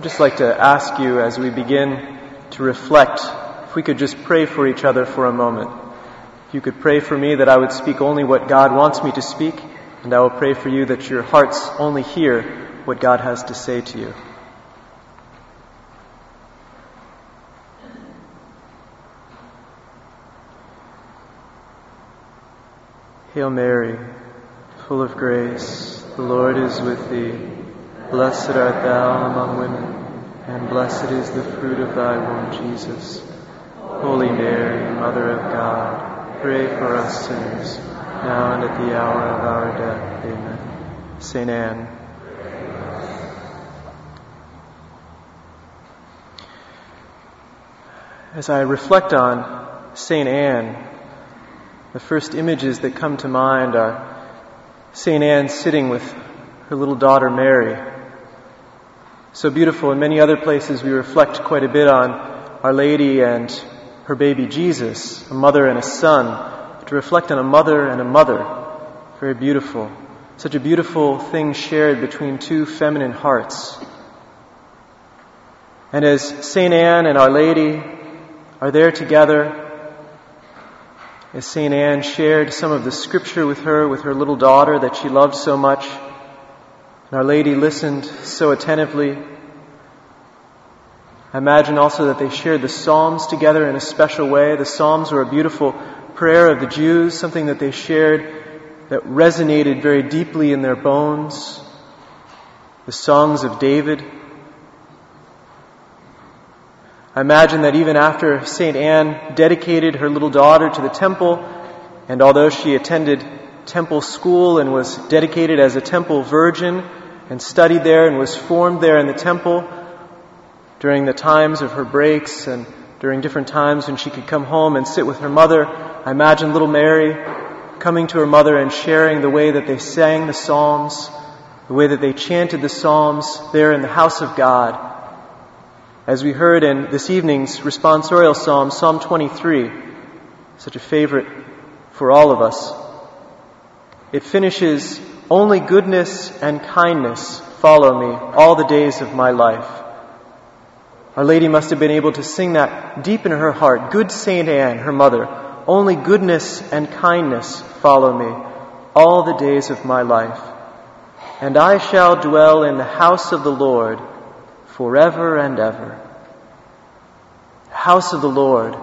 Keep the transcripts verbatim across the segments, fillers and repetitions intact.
I'd just like to ask you as we begin to reflect, if we could just pray for each other for a moment. If you could pray for me that I would speak only what God wants me to speak, and I will pray for you that your hearts only hear what God has to say to you. Hail Mary, full of grace, the Lord is with thee. Blessed art thou among women, and blessed is the fruit of thy womb, Jesus. Holy Mary, Mother of God, pray for us sinners, now and at the hour of our death. Amen. Saint Anne. As I reflect on Saint Anne, the first images that come to mind are Saint Anne sitting with her little daughter Mary. So beautiful. In many other places we reflect quite a bit on Our Lady and her baby Jesus, a mother and a son. To reflect on a mother and a mother, very beautiful. Such a beautiful thing shared between two feminine hearts. And as Saint Anne and Our Lady are there together, as Saint Anne shared some of the scripture with her, with her little daughter that she loved so much, and Our Lady listened so attentively. I imagine also that they shared the Psalms together in a special way. The Psalms were a beautiful prayer of the Jews, something that they shared that resonated very deeply in their bones. The songs of David. I imagine that even after Saint Anne dedicated her little daughter to the temple, and although she attended temple school and was dedicated as a temple virgin and studied there and was formed there in the temple during the times of her breaks and during different times when she could come home and sit with her mother, I imagine little Mary coming to her mother and sharing the way that they sang the Psalms, the way that they chanted the Psalms there in the house of God. As we heard in this evening's responsorial psalm, Psalm twenty-three, such a favorite for all of us. It finishes, "Only goodness and kindness follow me all the days of my life." Our Lady must have been able to sing that deep in her heart. Good Saint Anne, her mother, "Only goodness and kindness follow me all the days of my life. And I shall dwell in the house of the Lord forever and ever." The house of the Lord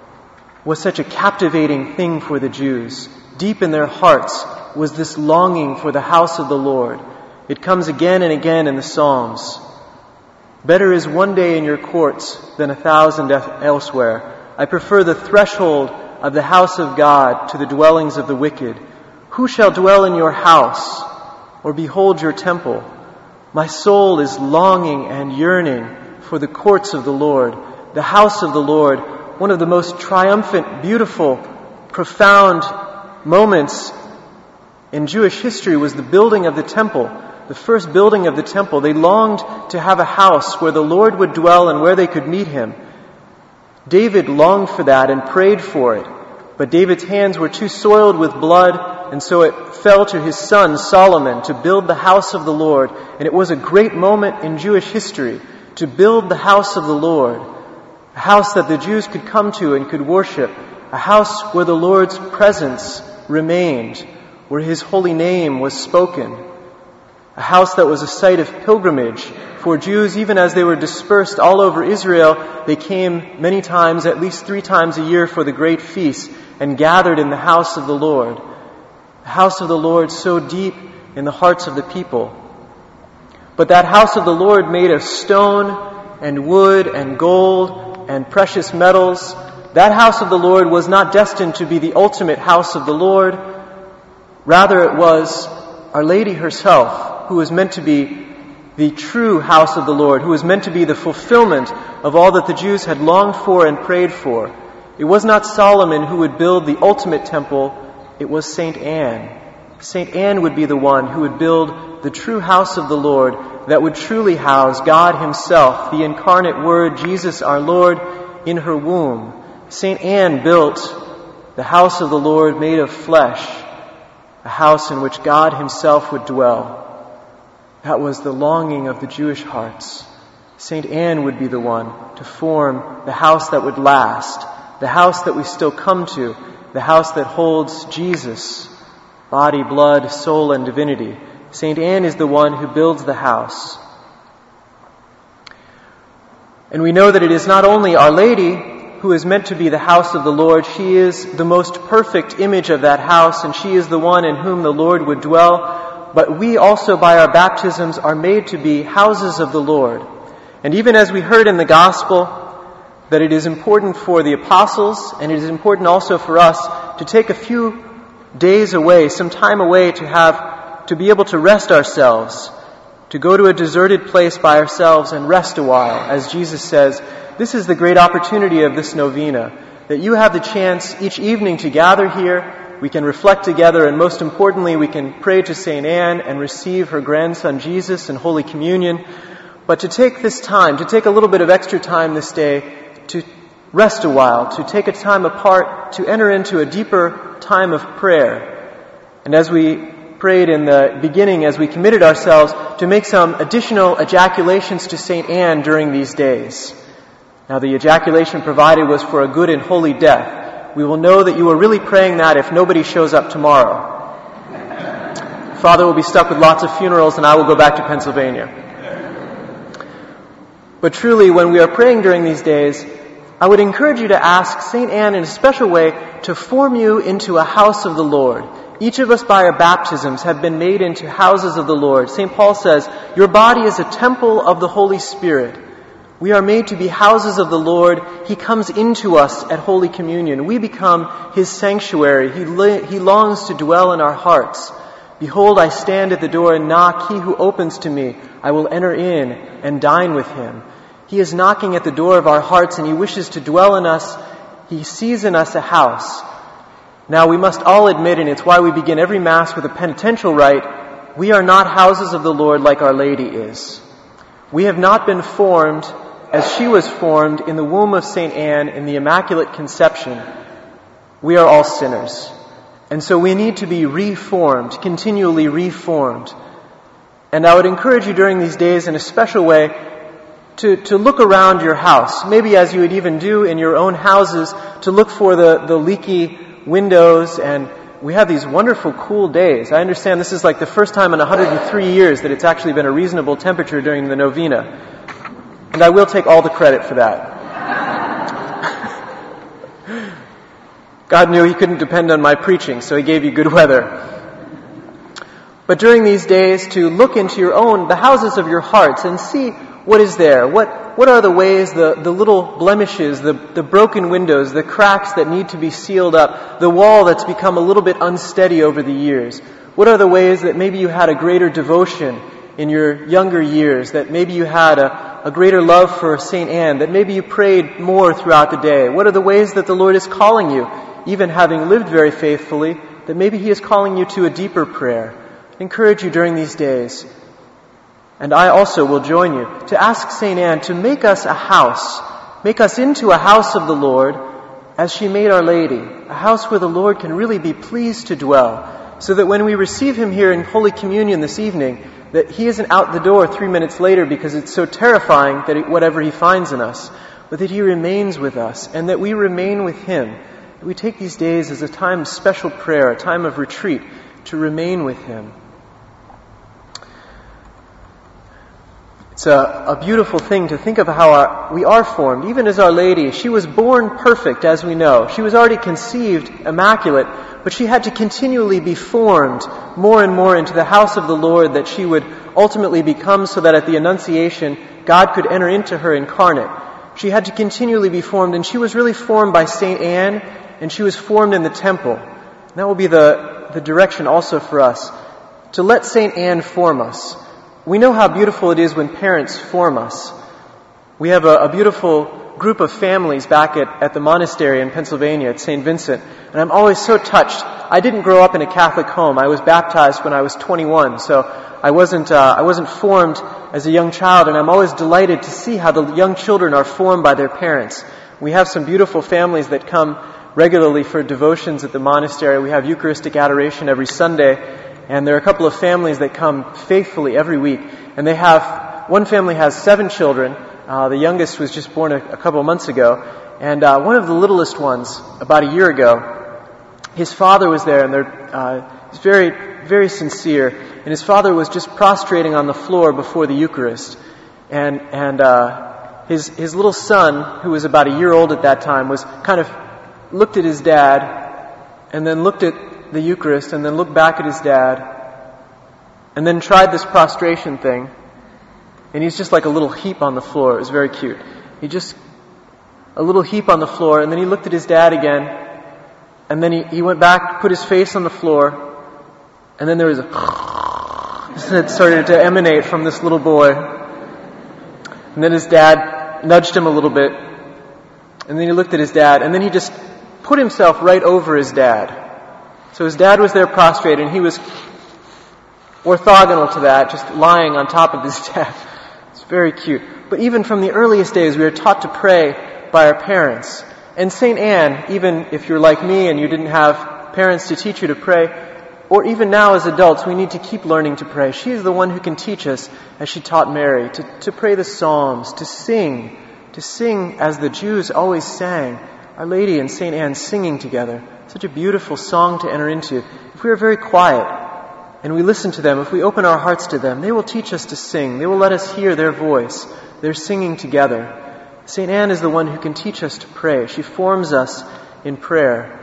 was such a captivating thing for the Jews. Deep in their hearts was this longing for the house of the Lord. It comes again and again in the Psalms. "Better is one day in your courts than a thousand elsewhere. I prefer the threshold of the house of God to the dwellings of the wicked. Who shall dwell in your house or behold your temple? My soul is longing and yearning for the courts of the Lord, the house of the Lord." One of the most triumphant, beautiful, profound moments in Jewish history was the building of the temple, the first building of the temple. They longed to have a house where the Lord would dwell and where they could meet Him. David longed for that and prayed for it, but David's hands were too soiled with blood, and so it fell to his son Solomon to build the house of the Lord. And it was a great moment in Jewish history to build the house of the Lord, a house that the Jews could come to and could worship, a house where the Lord's presence remained, where His holy name was spoken, a house that was a site of pilgrimage for Jews. Even as they were dispersed all over Israel, they came many times, at least three times a year, for the great feast and gathered in the house of the Lord. The house of the Lord so deep in the hearts of the people. But that house of the Lord made of stone and wood and gold and precious metals, that house of the Lord was not destined to be the ultimate house of the Lord. Rather, it was Our Lady herself who was meant to be the true house of the Lord, who was meant to be the fulfillment of all that the Jews had longed for and prayed for. It was not Solomon who would build the ultimate temple, it was Saint Anne. Saint Anne would be the one who would build the true house of the Lord that would truly house God Himself, the incarnate Word, Jesus our Lord, in her womb. Saint Anne built the house of the Lord made of flesh, a house in which God Himself would dwell. That was the longing of the Jewish hearts. Saint Anne would be the one to form the house that would last, the house that we still come to, the house that holds Jesus, body, blood, soul, and divinity. Saint Anne is the one who builds the house. And we know that it is not only Our Lady who is meant to be the house of the Lord. She is the most perfect image of that house, and she is the one in whom the Lord would dwell. But we also, by our baptisms, are made to be houses of the Lord. And even as we heard in the Gospel, that it is important for the apostles, and it is important also for us, to take a few days away, some time away to have, to be able to rest ourselves, to go to a deserted place by ourselves and rest a while. As Jesus says, this is the great opportunity of this novena, that you have the chance each evening to gather here. We can reflect together, and most importantly, we can pray to Saint Anne and receive her grandson Jesus in Holy Communion. But to take this time, to take a little bit of extra time this day, to rest a while, to take a time apart, to enter into a deeper time of prayer. And as we prayed in the beginning, as we committed ourselves, to make some additional ejaculations to Saint Anne during these days. Now, the ejaculation provided was for a good and holy death. We will know that you are really praying that if nobody shows up tomorrow. Father will be stuck with lots of funerals, and I will go back to Pennsylvania. But truly, when we are praying during these days, I would encourage you to ask Saint Anne in a special way to form you into a house of the Lord. Each of us by our baptisms have been made into houses of the Lord. Saint Paul says, your body is a temple of the Holy Spirit. We are made to be houses of the Lord. He comes into us at Holy Communion. We become His sanctuary. He, li- he longs to dwell in our hearts. Behold, I stand at the door and knock. He who opens to me, I will enter in and dine with him. He is knocking at the door of our hearts, and He wishes to dwell in us. He sees in us a house. Now, we must all admit, and it's why we begin every Mass with a penitential rite, we are not houses of the Lord like Our Lady is. We have not been formed as she was formed in the womb of Saint Anne in the Immaculate Conception. We are all sinners. And so we need to be reformed, continually reformed. And I would encourage you during these days in a special way to, to look around your house, maybe as you would even do in your own houses, to look for the, the leaky windows. And we have these wonderful cool days. I understand this is like the first time in one hundred three years that it's actually been a reasonable temperature during the novena. And I will take all the credit for that. God knew He couldn't depend on my preaching, so He gave you good weather. But during these days, to look into your own, the houses of your hearts, and see what is there. What what are the ways, the, the little blemishes, the, the broken windows, the cracks that need to be sealed up, the wall that's become a little bit unsteady over the years. What are the ways that maybe you had a greater devotion in your younger years, that maybe you had a, a greater love for Saint Anne, that maybe you prayed more throughout the day? What are the ways that the Lord is calling you, even having lived very faithfully, that maybe He is calling you to a deeper prayer? I encourage you during these days, and I also will join you, to ask Saint Anne to make us a house, make us into a house of the Lord, as she made Our Lady, a house where the Lord can really be pleased to dwell, so that when we receive Him here in Holy Communion this evening, that He isn't out the door three minutes later because it's so terrifying that it, whatever He finds in us, but that He remains with us, and that we remain with Him. That we take these days as a time of special prayer, a time of retreat, to remain with Him. It's a, a beautiful thing to think of how our, we are formed, even as Our Lady. She was born perfect, as we know. She was already conceived immaculate, but she had to continually be formed more and more into the house of the Lord that she would ultimately become, so that at the Annunciation, God could enter into her incarnate. She had to continually be formed, and she was really formed by Saint Anne, and she was formed in the temple. And that will be the, the direction also for us, to let Saint Anne form us. We know how beautiful it is when parents form us. We have a, a beautiful group of families back at, at the monastery in Pennsylvania at Saint Vincent, and I'm always so touched. I didn't grow up in a Catholic home. I was baptized when I was twenty-one, so I wasn't uh, I wasn't formed as a young child, and I'm always delighted to see how the young children are formed by their parents. We have some beautiful families that come regularly for devotions at the monastery. We have Eucharistic adoration every Sunday, and there are a couple of families that come faithfully every week, and they have one family has seven children. Uh, the youngest was just born a, a couple of months ago. And uh, one of the littlest ones, about a year ago, his father was there, and they're, uh, he's very, very sincere. And his father was just prostrating on the floor before the Eucharist. And, and uh, his, his little son, who was about a year old at that time, was kind of looked at his dad, and then looked at the Eucharist, and then looked back at his dad, and then tried this prostration thing, and he's just like a little heap on the floor. It was very cute. He just, a little heap on the floor, and then he looked at his dad again, and then he, he went back, put his face on the floor, and then there was a that started to emanate from this little boy. And then his dad nudged him a little bit, and then he looked at his dad, and then he just put himself right over his dad. So his dad was there prostrate, and he was orthogonal to that, just lying on top of his dad. It's very cute. But even from the earliest days, we were taught to pray by our parents. And Saint Anne, even if you're like me and you didn't have parents to teach you to pray, or even now as adults, we need to keep learning to pray. She is the one who can teach us, as she taught Mary, to, to pray the Psalms, to sing, to sing as the Jews always sang. Our Lady and Saint Anne singing together. Such a beautiful song to enter into. If we are very quiet, and we listen to them, if we open our hearts to them, they will teach us to sing. They will let us hear their voice. They're singing together. Saint Anne is the one who can teach us to pray. She forms us in prayer.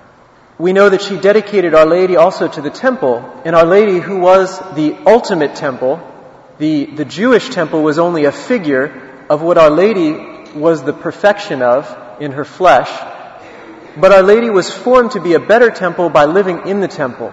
We know that she dedicated Our Lady also to the temple, and Our Lady, who was the ultimate temple, the, the Jewish temple was only a figure of what Our Lady was the perfection of in her flesh, but Our Lady was formed to be a better temple by living in the temple.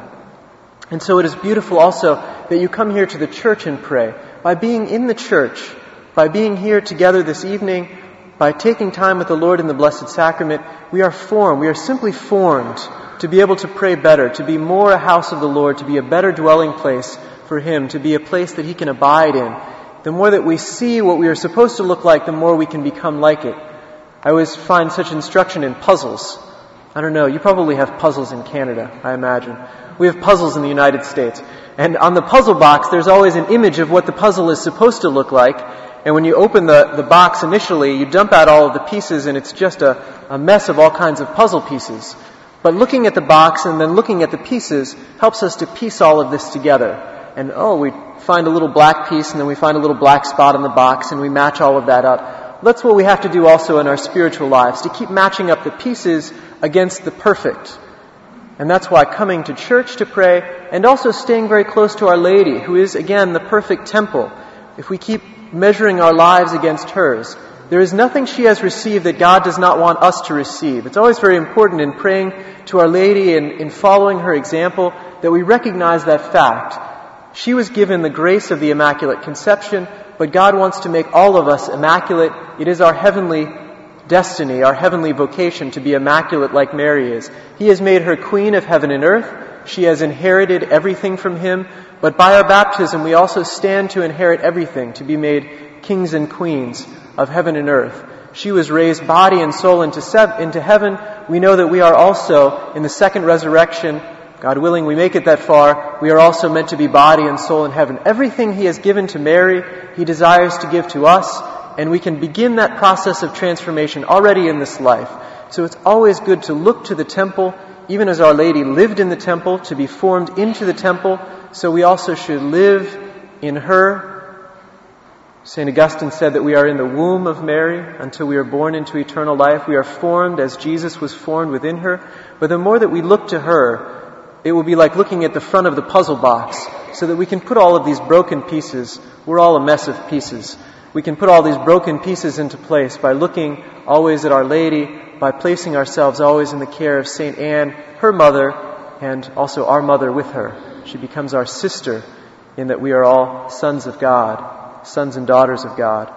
And so it is beautiful also that you come here to the church and pray. By being in the church, by being here together this evening, by taking time with the Lord in the Blessed Sacrament, we are formed, we are simply formed to be able to pray better, to be more a house of the Lord, to be a better dwelling place for Him, to be a place that He can abide in. The more that we see what we are supposed to look like, the more we can become like it. I always find such instruction in puzzles. I don't know, you probably have puzzles in Canada, I imagine. We have puzzles in the United States. And on the puzzle box, there's always an image of what the puzzle is supposed to look like. And when you open the, the box initially, you dump out all of the pieces, and it's just a, a mess of all kinds of puzzle pieces. But looking at the box and then looking at the pieces helps us to piece all of this together. And oh, we find a little black piece, and then we find a little black spot in the box, and we match all of that up. That's what we have to do also in our spiritual lives, to keep matching up the pieces against the perfect. And that's why coming to church to pray, and also staying very close to Our Lady, who is, again, the perfect temple. If we keep measuring our lives against hers, there is nothing she has received that God does not want us to receive. It's always very important in praying to Our Lady and in following her example that we recognize that fact. She was given the grace of the Immaculate Conception, but God wants to make all of us immaculate. It is our heavenly destiny, our heavenly vocation to be immaculate like Mary is. He has made her Queen of heaven and earth. She has inherited everything from Him, but by our baptism we also stand to inherit everything, to be made kings and queens of heaven and earth. She was raised body and soul into, sev- into heaven. We know that we are also, in the second resurrection, God willing we make it that far, we are also meant to be body and soul in heaven. Everything He has given to Mary, He desires to give to us, and we can begin that process of transformation already in this life. So it's always good to look to the temple, even as Our Lady lived in the temple, to be formed into the temple, so we also should live in her. Saint Augustine said that we are in the womb of Mary until we are born into eternal life. We are formed as Jesus was formed within her. But the more that we look to her, it will be like looking at the front of the puzzle box, so that we can put all of these broken pieces. We're all a mess of pieces. We can put all these broken pieces into place by looking always at Our Lady, by placing ourselves always in the care of Saint Anne, her mother, and also our mother with her. She becomes our sister in that we are all sons of God, sons and daughters of God.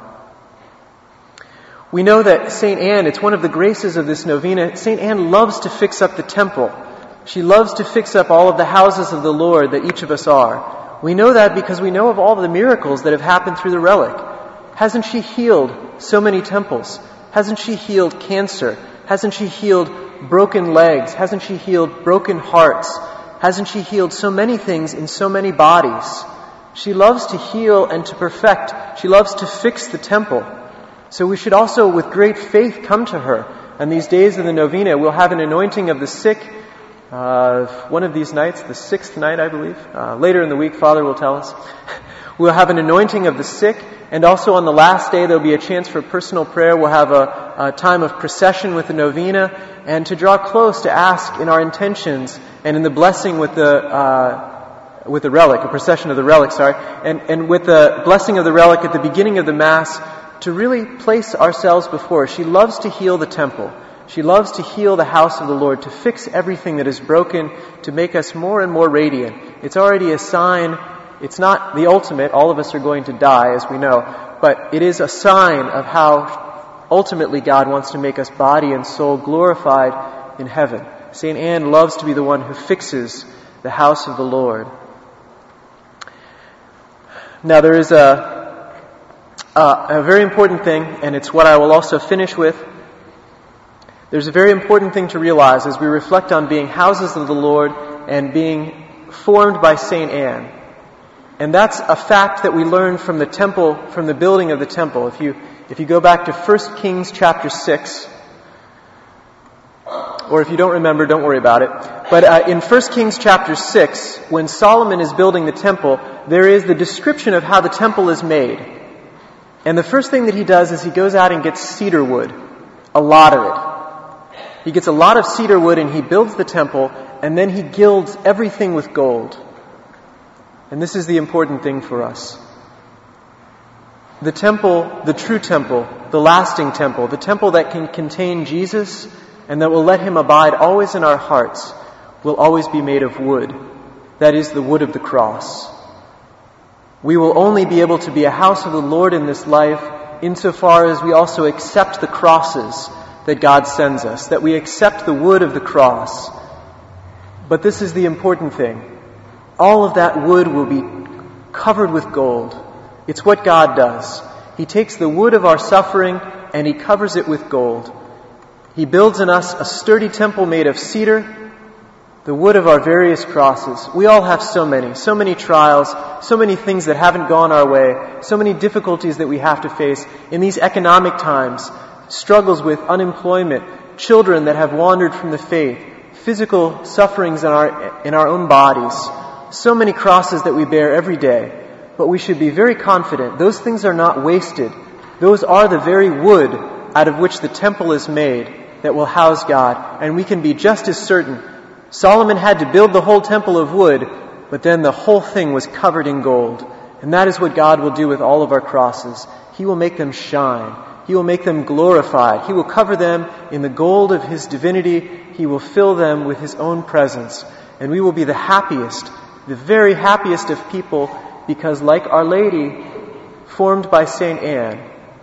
We know that Saint Anne, it's one of the graces of this novena, Saint Anne loves to fix up the temple. She loves to fix up all of the houses of the Lord that each of us are. We know that because we know of all the miracles that have happened through the relic. Hasn't she healed so many temples? Hasn't she healed cancer? Hasn't she healed broken legs? Hasn't she healed broken hearts? Hasn't she healed so many things in so many bodies? She loves to heal and to perfect. She loves to fix the temple. So we should also, with great faith, come to her. And these days of the novena, we'll have an anointing of the sick. Uh, one of these nights, the sixth night, I believe. Uh, later in the week, Father will tell us. We'll have an anointing of the sick. And also on the last day, there'll be a chance for personal prayer. We'll have a, a time of procession with the novena, and to draw close to ask in our intentions and in the blessing with the uh, with the relic, a procession of the relic, sorry, and, and with the blessing of the relic at the beginning of the Mass, to really place ourselves before her. She loves to heal the temple. She loves to heal the house of the Lord, to fix everything that is broken, to make us more and more radiant. It's already a sign. It's not the ultimate. All of us are going to die, as we know. But it is a sign of how ultimately God wants to make us body and soul glorified in heaven. Saint Anne loves to be the one who fixes the house of the Lord. Now there is a, a, a very important thing, and it's what I will also finish with. There's a very important thing to realize as we reflect on being houses of the Lord and being formed by Saint Anne. And that's a fact that we learn from the temple, from the building of the temple. If you if you go back to First Kings chapter six, or if you don't remember, don't worry about it. But uh, in First Kings chapter six, when Solomon is building the temple, there is the description of how the temple is made. And the first thing that he does is he goes out and gets cedar wood, a lot of it. He gets a lot of cedar wood and he builds the temple, and then he gilds everything with gold. And this is the important thing for us. The temple, the true temple, the lasting temple, the temple that can contain Jesus and that will let him abide always in our hearts, will always be made of wood. That is the wood of the cross. We will only be able to be a house of the Lord in this life insofar as we also accept the crosses that God sends us, that we accept the wood of the cross. But this is the important thing. All of that wood will be covered with gold. It's what God does. He takes the wood of our suffering and He covers it with gold. He builds in us a sturdy temple made of cedar, the wood of our various crosses. We all have so many, so many trials, so many things that haven't gone our way, so many difficulties that we have to face in these economic times, struggles with unemployment, children that have wandered from the faith, physical sufferings in our, in our own bodies. So many crosses that we bear every day. But we should be very confident. Those things are not wasted. Those are the very wood out of which the temple is made that will house God. And we can be just as certain. Solomon had to build the whole temple of wood, but then the whole thing was covered in gold. And that is what God will do with all of our crosses. He will make them shine. He will make them glorified. He will cover them in the gold of His divinity. He will fill them with His own presence. And we will be the happiest, the very happiest of people, because like Our Lady, formed by Saint Anne,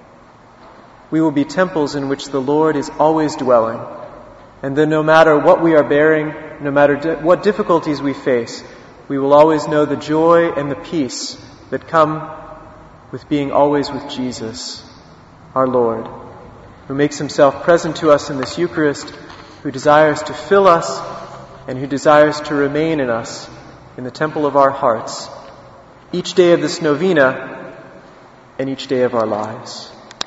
we will be temples in which the Lord is always dwelling. And then no matter what we are bearing, no matter di- what difficulties we face, we will always know the joy and the peace that come with being always with Jesus, our Lord, who makes Himself present to us in this Eucharist, who desires to fill us and who desires to remain in us in the temple of our hearts, each day of this novena and each day of our lives.